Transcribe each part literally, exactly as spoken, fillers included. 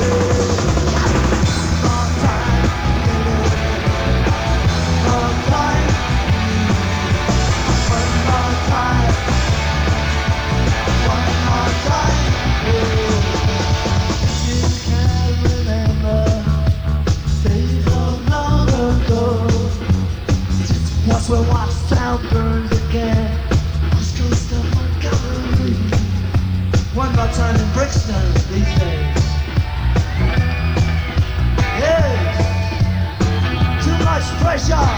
That's where Watchtown burns again. West Coast of Montgomery. One more time in Brixton these days. Yes. Too much pressure.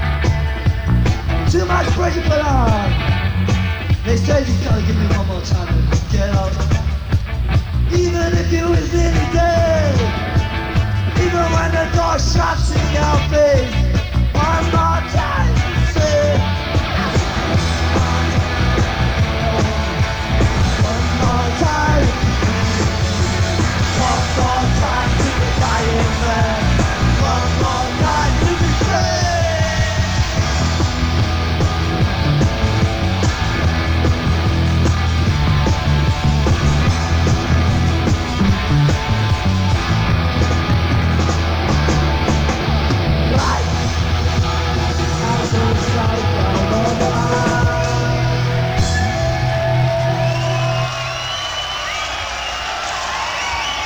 Too much pressure put on. They say you gotta give me one more time to get up. Even if you was nearly dead. Even when the door shuts in your face. One more time.